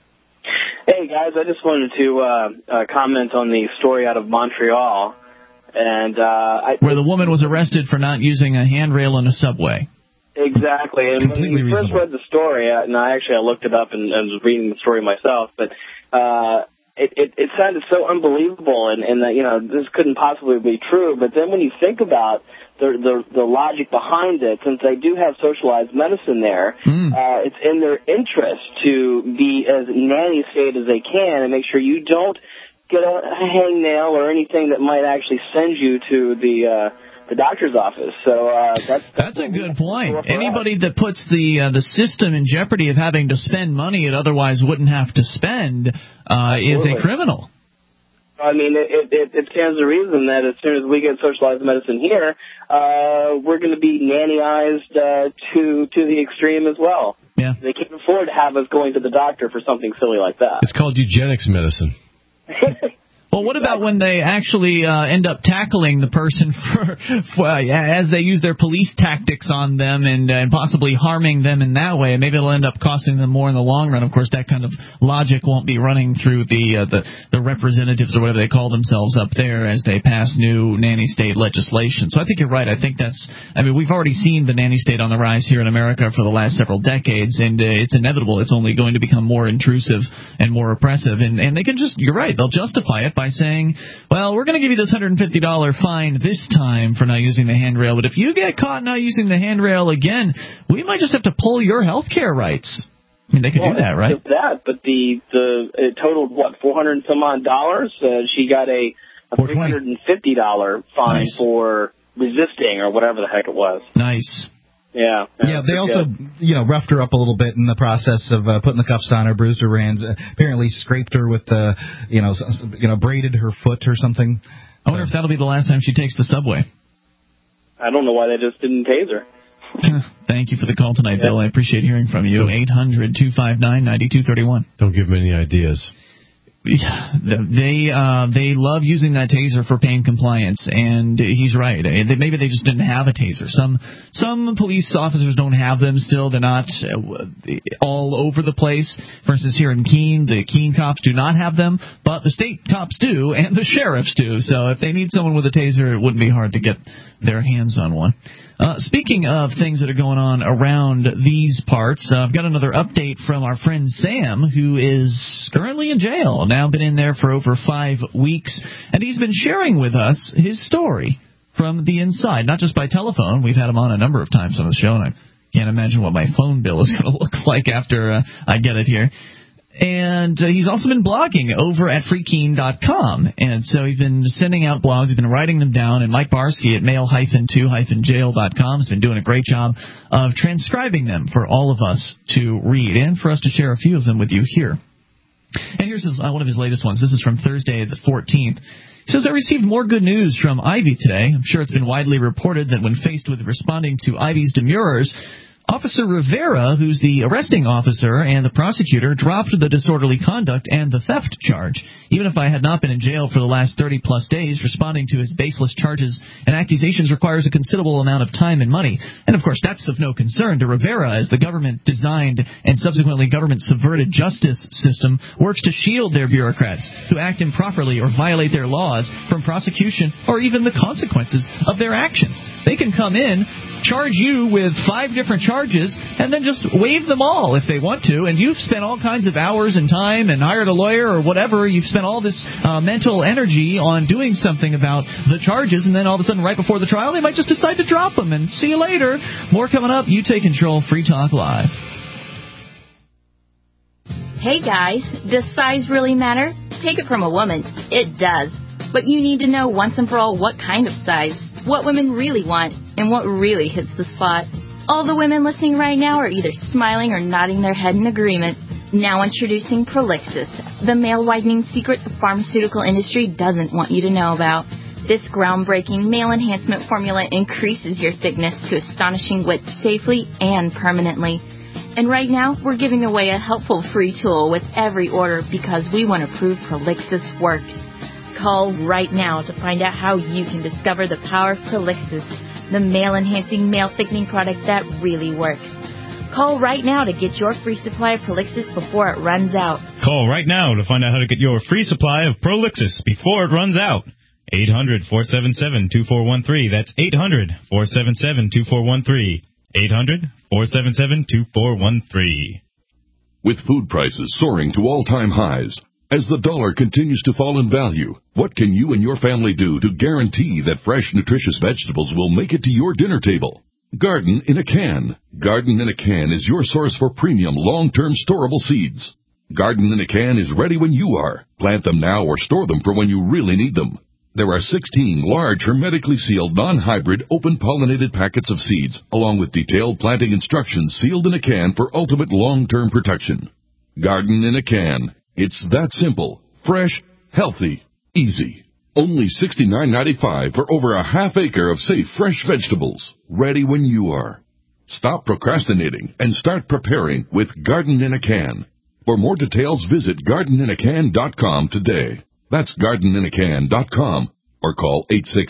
Hey, guys, I just wanted to comment on the story out of Montreal. And where the woman was arrested for not using a handrail in a subway. Exactly. And when we first read the story, and I looked it up and was reading the story myself, but it sounded so unbelievable, and that this couldn't possibly be true. But then when you think about the logic behind it, since they do have socialized medicine there, it's in their interest to be as nanny state as they can and make sure you don't get a hangnail or anything that might actually send you to the doctor's office. So that's a good point. Anybody that puts the system in jeopardy of having to spend money it otherwise wouldn't have to spend is a criminal. I mean, it stands to reason that as soon as we get socialized medicine here, we're going to be nannyized to the extreme as well. Yeah. They can't afford to have us going to the doctor for something silly like that. It's called eugenics medicine. Well, what about when they actually end up tackling the person for as they use their police tactics on them and possibly harming them in that way? Maybe it'll end up costing them more in the long run. Of course, that kind of logic won't be running through the representatives or whatever they call themselves up there as they pass new nanny state legislation. So I think you're right. I think we've already seen the nanny state on the rise here in America for the last several decades, and it's inevitable. It's only going to become more intrusive and more oppressive. And they can you're right, they'll justify it by saying, well, we're going to give you this $150 fine this time for not using the handrail, but if you get caught not using the handrail again, we might just have to pull your health care rights. I mean, they could do that, right? But it totaled, $400 and some odd dollars? She got a $350 fine for resisting or whatever the heck it was. Nice. Yeah. Yeah, they also, roughed her up a little bit in the process of putting the cuffs on her, bruised her hands, apparently scraped her with the, braided her foot or something. I wonder if that'll be the last time she takes the subway. I don't know why they just didn't tase her. Thank you for the call tonight, Bill. I appreciate hearing from you. 800-259-9231. Don't give them any ideas. They love using that taser for pain compliance, and he's right. Maybe they just didn't have a taser. Some police officers don't have them still. They're not all over the place. For instance, here in Keene, the Keene cops do not have them, but the state cops do, and the sheriffs do. So if they need someone with a taser, it wouldn't be hard to get their hands on one. Speaking of things that are going on around these parts, I've got another update from our friend Sam, who is currently in jail. Now been in there for over 5 weeks, and he's been sharing with us his story from the inside, not just by telephone. We've had him on a number of times on the show, and I can't imagine what my phone bill is going to look like after I get it here. And he's also been blogging over at freekeene.com. And so he's been sending out blogs. He's been writing them down. And Mike Barsky at mail-2-jail.com has been doing a great job of transcribing them for all of us to read and for us to share a few of them with you here. And here's one of his latest ones. This is from Thursday the 14th. He says, I received more good news from Ivy today. I'm sure it's been widely reported that when faced with responding to Ivy's demurrers, Officer Rivera, who's the arresting officer and the prosecutor, dropped the disorderly conduct and the theft charge. Even if I had not been in jail for the last 30-plus days, responding to his baseless charges and accusations requires a considerable amount of time and money. And, of course, that's of no concern to Rivera, as the government-designed and subsequently government-subverted justice system works to shield their bureaucrats who act improperly or violate their laws from prosecution or even the consequences of their actions. They can come in, charge you with 5 different charges, and then just waive them all if they want to, and you've spent all kinds of hours and time and hired a lawyer or whatever. You've spent all this mental energy on doing something about the charges, and then all of a sudden right before the trial they might just decide to drop them, and see you later. More coming up. You take control. Free Talk Live. Hey guys, does size really matter? Take it from a woman. It does. But you need to know once and for all what kind of size, what women really want, and what really hits the spot. All the women listening right now are either smiling or nodding their head in agreement. Now introducing Prolixis, the male whitening secret the pharmaceutical industry doesn't want you to know about. This groundbreaking male enhancement formula increases your thickness to astonishing width safely and permanently. And right now, we're giving away a helpful free tool with every order because we want to prove Prolixis works. Call right now to find out how you can discover the power of Prolixis, the male-enhancing, male-thickening product that really works. Call right now to get your free supply of Prolixis before it runs out. Call right now to find out how to get your free supply of Prolixis before it runs out. 800-477-2413. That's 800-477-2413. 800-477-2413. With food prices soaring to all-time highs, as the dollar continues to fall in value, what can you and your family do to guarantee that fresh, nutritious vegetables will make it to your dinner table? Garden in a Can. Garden in a Can is your source for premium, long-term storable seeds. Garden in a Can is ready when you are. Plant them now or store them for when you really need them. There are 16 large, hermetically sealed, non-hybrid, open-pollinated packets of seeds, along with detailed planting instructions sealed in a can for ultimate long-term protection. Garden in a Can. It's that simple, fresh, healthy, easy. Only $69.95 for over a half acre of safe, fresh vegetables, ready when you are. Stop procrastinating and start preparing with Garden in a Can. For more details, visit gardeninacan.com today. That's gardeninacan.com or call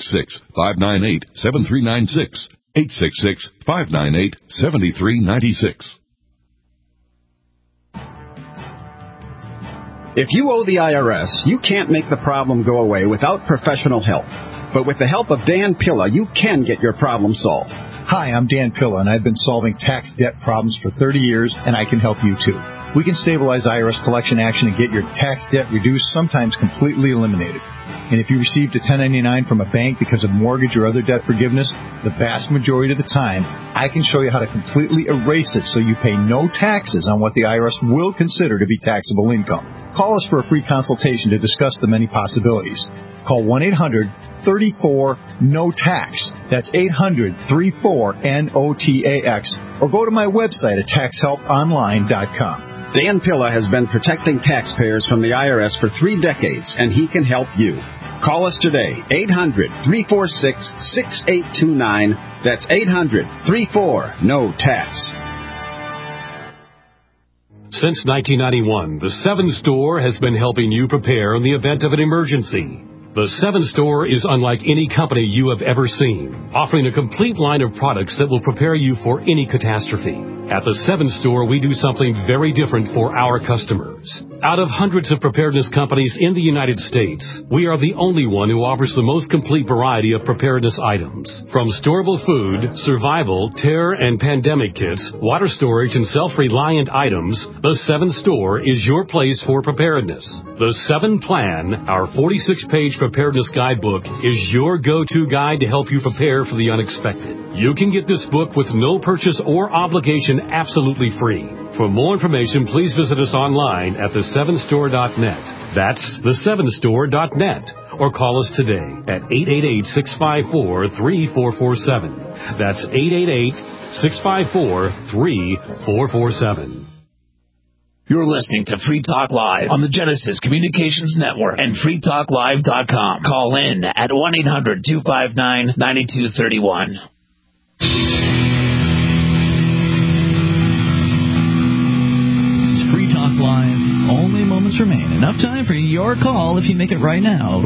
866-598-7396, 866-598-7396. If you owe the IRS, you can't make the problem go away without professional help. But with the help of Dan Pilla, you can get your problem solved. Hi, I'm Dan Pilla, and I've been solving tax debt problems for 30 years, and I can help you too. We can stabilize IRS collection action and get your tax debt reduced, sometimes completely eliminated. And if you received a 1099 from a bank because of mortgage or other debt forgiveness, the vast majority of the time, I can show you how to completely erase it so you pay no taxes on what the IRS will consider to be taxable income. Call us for a free consultation to discuss the many possibilities. Call 1-800-34-NO-TAX. That's 800-34-NOTAX. Or go to my website at taxhelponline.com. Dan Pilla has been protecting taxpayers from the IRS for 3 decades, and he can help you. Call us today, 800-346-6829. That's 800-34-NO-TAX. Since 1991, the 7 Store has been helping you prepare in the event of an emergency. The 7 Store is unlike any company you have ever seen, offering a complete line of products that will prepare you for any catastrophe. At the 7 Store, we do something very different for our customers. Out of hundreds of preparedness companies in the United States, we are the only one who offers the most complete variety of preparedness items. From storable food, survival, terror and pandemic kits, water storage, and self-reliant items, the 7 Store is your place for preparedness. The 7 Plan, our 46-page preparedness guidebook, is your go-to guide to help you prepare for the unexpected. You can get this book with no purchase or obligation absolutely free. For more information, please visit us online at the7store.net. That's the7store.net. Or call us today at 888-654-3447. That's 888-654-3447. You're listening to Free Talk Live on the Genesis Communications Network and freetalklive.com. Call in at 1-800-259-9231. Live. Only moments remain. Enough time for your call if you make it right now.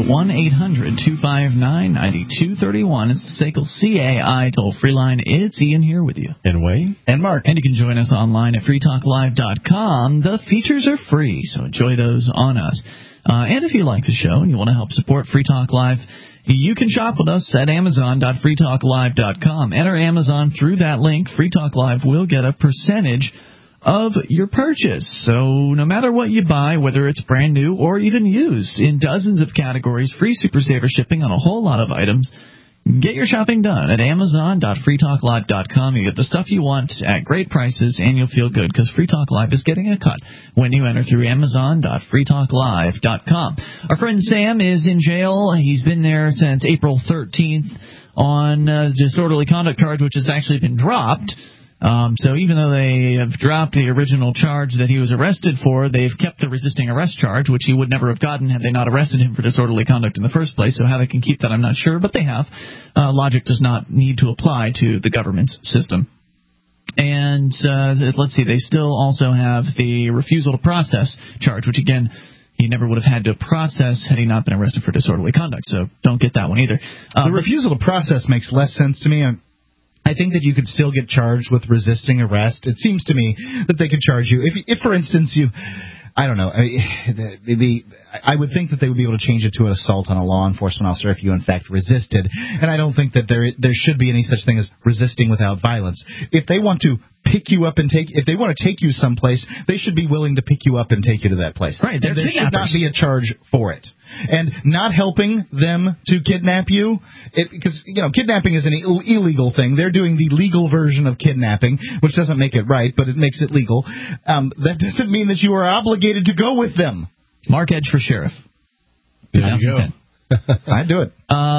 1-800-259-9231. It's the SACL CAI toll-free line. It's Ian here with you. And Wayne. And Mark. And you can join us online at freetalklive.com. The features are free, so enjoy those on us. And if you like the show and you want to help support Free Talk Live, you can shop with us at amazon.freetalklive.com. Enter Amazon through that link. Free Talk Live will get a percentage of your purchase. So no matter what you buy, whether it's brand new or even used, in dozens of categories, free Super Saver shipping on a whole lot of items. Get your shopping done at amazon.freetalklive.com. You get the stuff you want at great prices, and you'll feel good because Free Talk Live is getting a cut when you enter through amazon.freetalklive.com. Our friend Sam is in jail. He's been there since April 13th on disorderly conduct charge, which has actually been dropped. So even though they have dropped the original charge that he was arrested for, they've kept the resisting arrest charge, which he would never have gotten had they not arrested him for disorderly conduct in the first place. So how they can keep that, I'm not sure, but they have. Logic does not need to apply to the government's system. And let's see, they still also have the refusal to process charge, which again, he never would have had to process had he not been arrested for disorderly conduct. So don't get that one either. The refusal to process makes less sense to me. I think that you could still get charged with resisting arrest. It seems to me that they could charge you. If for instance, I don't know, I would think that they would be able to change it to an assault on a law enforcement officer if you, in fact, resisted. And I don't think that there should be any such thing as resisting without violence. If they want to pick you up and if they want to take you someplace, they should be willing to pick you up and take you to that place. Right. And there should not be a charge for it. And not helping them to kidnap you, because, kidnapping is an illegal thing. They're doing the legal version of kidnapping, which doesn't make it right, but it makes it legal. That doesn't mean that you are obligated to go with them. Mark Edge for sheriff. There you go. I'd do it.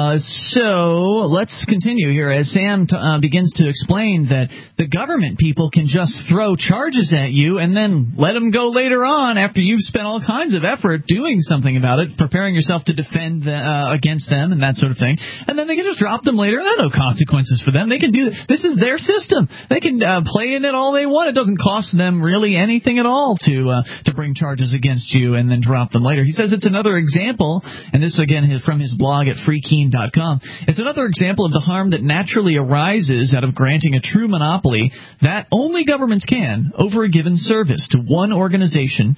So let's continue here as Sam begins to explain that the government people can just throw charges at you and then let them go later on after you've spent all kinds of effort doing something about it, preparing yourself to defend against them and that sort of thing. And then they can just drop them later. There are no consequences for them. They can do this is their system. They can play in it all they want. It doesn't cost them really anything at all to bring charges against you and then drop them later. He says it's another example, and this again is from his blog at freekeen.com. It's another example of the harm that naturally arises out of granting a true monopoly that only governments can over a given service to one organization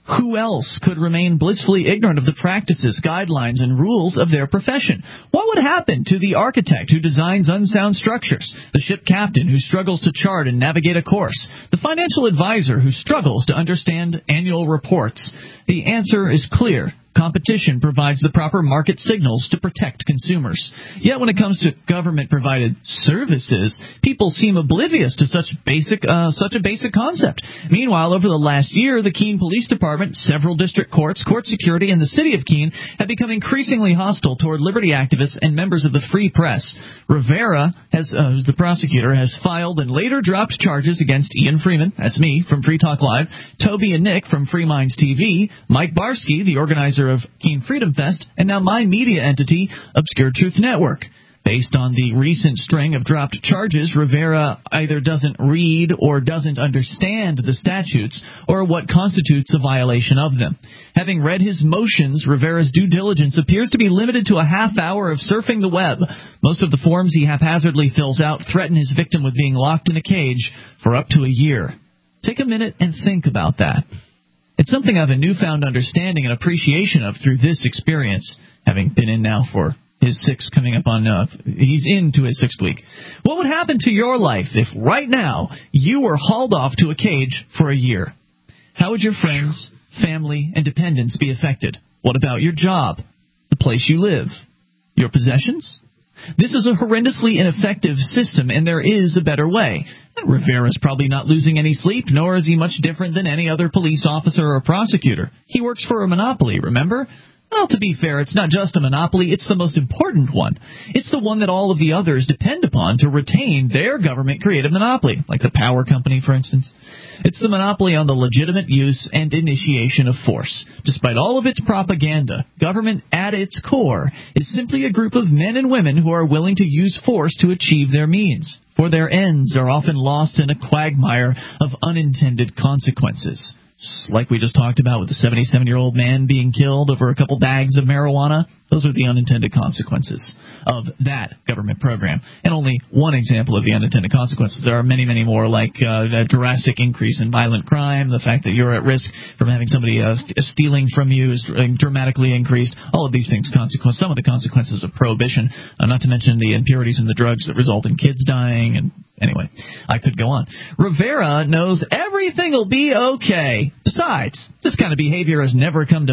Who else could remain blissfully ignorant of the practices, guidelines, and rules of their profession? What would happen to the architect who designs unsound structures, the ship captain who struggles to chart and navigate a course, the financial advisor who struggles to understand annual reports? The answer is clear. Competition provides the proper market signals to protect consumers. Yet when it comes to government-provided services, people seem oblivious to such a basic concept. Meanwhile, over the last year, the Keene Police Department, several district courts, court security, and the city of Keene have become increasingly hostile toward liberty activists and members of the free press. Rivera, who's the prosecutor, has filed and later dropped charges against Ian Freeman, that's me, from Free Talk Live, Toby and Nick from Free Minds TV, Mike Barsky, the organizer of Keene Freedom Fest, and now my media entity, Obscure Truth Network. Based on the recent string of dropped charges, Rivera either doesn't read or doesn't understand the statutes or what constitutes a violation of them. Having read his motions, Rivera's due diligence appears to be limited to a half hour of surfing the web. Most of the forms he haphazardly fills out threaten his victim with being locked in a cage for up to a year. Take a minute and think about that. It's something I have a newfound understanding and appreciation of through this experience, having been in now for his sixth, coming up on, he's into his sixth week. What would happen to your life if right now you were hauled off to a cage for a year? How would your friends, family, and dependents be affected? What about your job, the place you live, your possessions? This is a horrendously ineffective system, and there is a better way. Rivera's probably not losing any sleep, nor is he much different than any other police officer or prosecutor. He works for a monopoly, remember? Well, to be fair, it's not just a monopoly, it's the most important one. It's the one that all of the others depend upon to retain their government-created monopoly, like the power company, for instance. It's the monopoly on the legitimate use and initiation of force. Despite all of its propaganda, government at its core is simply a group of men and women who are willing to use force to achieve their means, for their ends are often lost in a quagmire of unintended consequences. Like we just talked about with the 77-year-old man being killed over a couple bags of marijuana. Those are the unintended consequences of that government program. And only one example of the unintended consequences. There are many, many more, like a drastic increase in violent crime, the fact that you're at risk from having somebody stealing from you is dramatically increased. All of these things, some of the consequences of prohibition, not to mention the impurities in the drugs that result in kids dying. And anyway, I could go on. Rivera knows everything will be okay. Besides, this kind of behavior has never come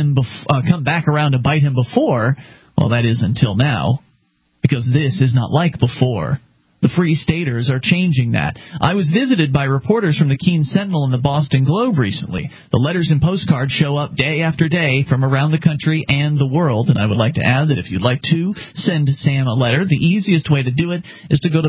back around to bite him before. Well, that is until now, because this is not like before. The Free Staters are changing that. I was visited by reporters from the Keene Sentinel and the Boston Globe recently. The letters and postcards show up day after day from around the country and the world, and I would like to add that if you'd like to send Sam a letter, the easiest way to do it is to go to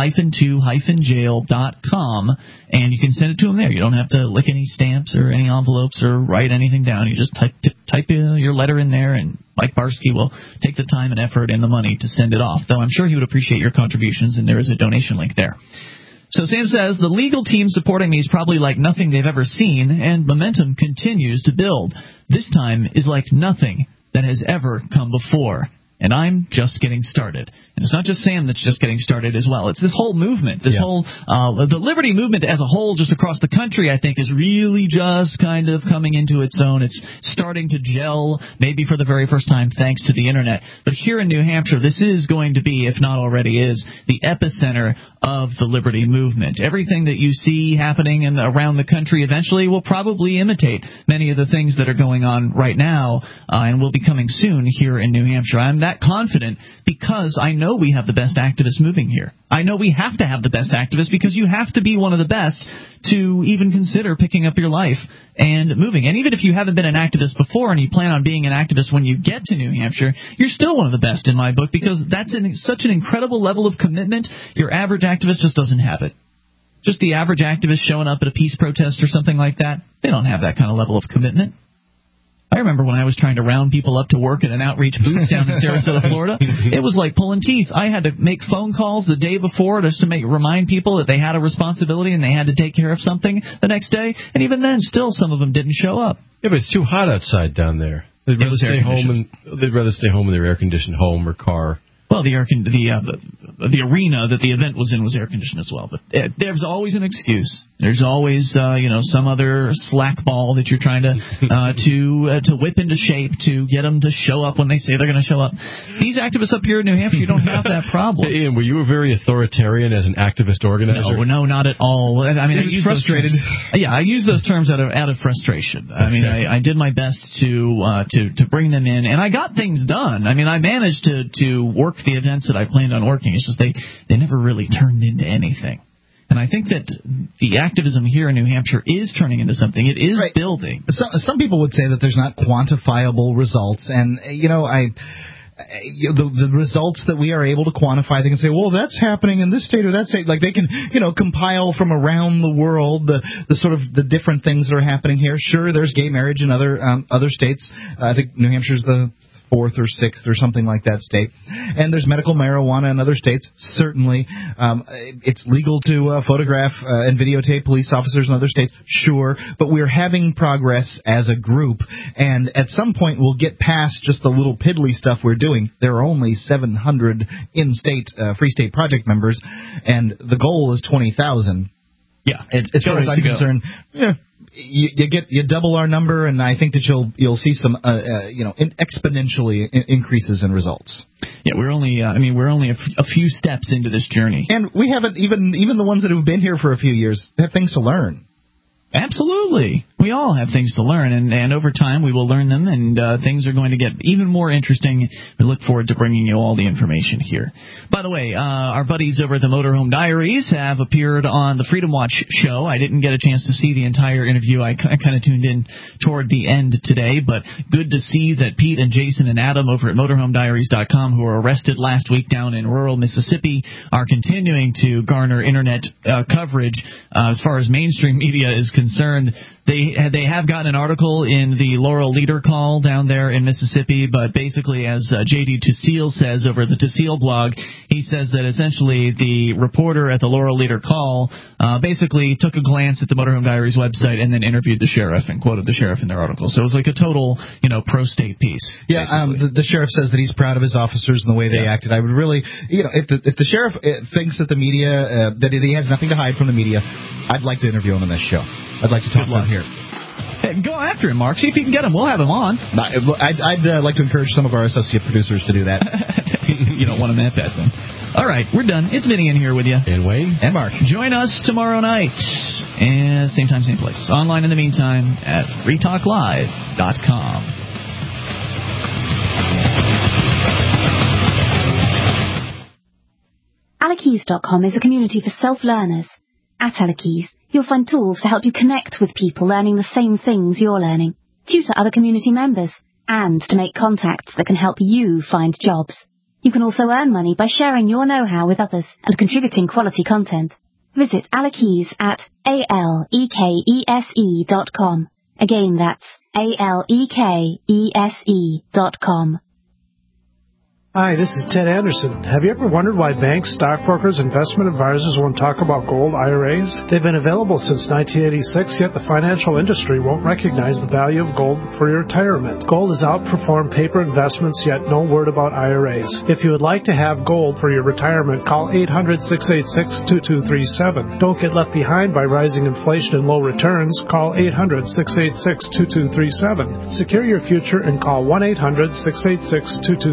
mail-to-jail.com, and you can send it to him there. You don't have to lick any stamps or any envelopes or write anything down. You just type your letter in there, and Mike Barsky will take the time and effort and the money to send it off, though I'm sure he would appreciate your contributions, and there is a donation link there. So Sam says, the legal team supporting me is probably like nothing they've ever seen, and momentum continues to build. This time is like nothing that has ever come before. And I'm just getting started. And it's not just Sam that's just getting started as well. It's this whole movement, the liberty movement as a whole just across the country, I think, is really just kind of coming into its own. It's starting to gel, maybe for the very first time, thanks to the Internet. But here in New Hampshire, this is going to be, if not already is, the epicenter of the liberty movement. Everything that you see happening around the country eventually will probably imitate many of the things that are going on right now and will be coming soon here in New Hampshire. I'm that confident because I know we have the best activists moving here. I know we have to have the best activists because you have to be one of the best to even consider picking up your life and moving. And even if you haven't been an activist before and you plan on being an activist when you get to New Hampshire, you're still one of the best in my book because that's such an incredible level of commitment. Your average activist just doesn't have it. Just the average activist showing up at a peace protest or something like that, they don't have that kind of level of commitment. I remember when I was trying to round people up to work at an outreach booth down in Sarasota, Florida. It was like pulling teeth. I had to make phone calls the day before just to remind people that they had a responsibility and they had to take care of something the next day. And even then, still some of them didn't show up. Yeah, but it's too hot outside down there. They'd rather stay home in their air-conditioned home or car. Well, the arena that the event was in was air-conditioned as well. But there's always an excuse. There's always, some other slack ball that you're trying to whip into shape to get them to show up when they say they're going to show up. These activists up here in New Hampshire, you don't have that problem. Hey, Ian, were you very authoritarian as an activist organizer? No, not at all. I mean, I use frustrated. I use those terms out of frustration. I mean, I did my best to bring them in, and I got things done. I mean, I managed to work the events that I planned on working. It's just they never really turned into anything. And I think that the activism here in New Hampshire is turning into something. It is building. Some people would say that there's not quantifiable results, and the results that we are able to quantify, they can say, well, that's happening in this state or that state. Like they can, compile from around the world the sort of the different things that are happening here. Sure, there's gay marriage in other states. I think New Hampshire's the 4th or 6th or something like that state. And there's medical marijuana in other states, certainly. It's legal to photograph and videotape police officers in other states, sure. But we're having progress as a group, and at some point we'll get past just the little piddly stuff we're doing. There are only 700 in-state, Free State Project members, and the goal is 20,000. Yeah. As far as I'm concerned, you double our number, and I think that you'll see some exponentially increases in results. Yeah, we're only a few steps into this journey, and we haven't even the ones that have been here for a few years have things to learn. Absolutely. We all have things to learn, and over time we will learn them, and things are going to get even more interesting. We look forward to bringing you all the information here. By the way, our buddies over at the Motorhome Diaries have appeared on the Freedom Watch show. I didn't get a chance to see the entire interview. I kind of tuned in toward the end today, but good to see that Pete and Jason and Adam over at MotorhomeDiaries.com, who were arrested last week down in rural Mississippi, are continuing to garner internet coverage as far as mainstream media is concerned. They have gotten an article in the Laurel Leader Call down there in Mississippi, but basically, as J.D. Tassile says over the Tassile blog, he says that essentially the reporter at the Laurel Leader Call basically took a glance at the Motorhome Diaries website and then interviewed the sheriff and quoted the sheriff in their article. So it was like a total, pro-state piece. Yeah, the sheriff says that he's proud of his officers and the way they acted. I would really, if the sheriff thinks that the media, that he has nothing to hide from the media, I'd like to interview him on this show. I'd like to talk to him here. Hey, go after him, Mark. See if you can get him. We'll have him on. I'd like to encourage some of our associate producers to do that. You don't want him at that, then. All right, we're done. It's Vinny in here with you. And Wayne. And Mark. Join us tomorrow night. And same time, same place. Online in the meantime at freetalklive.com. Alakeys.com is a community for self-learners. At Alakeys, you'll find tools to help you connect with people learning the same things you're learning, tutor other community members, and to make contacts that can help you find jobs. You can also earn money by sharing your know-how with others and contributing quality content. Visit Alakeys at alekese.com. Again, that's alekese.com. Hi, this is Ted Anderson. Have you ever wondered why banks, stockbrokers, investment advisors won't talk about gold IRAs? They've been available since 1986, yet the financial industry won't recognize the value of gold for your retirement. Gold has outperformed paper investments, yet no word about IRAs. If you would like to have gold for your retirement, call 800-686-2237. Don't get left behind by rising inflation and low returns. Call 800-686-2237. Secure your future and call 1-800-686-2237.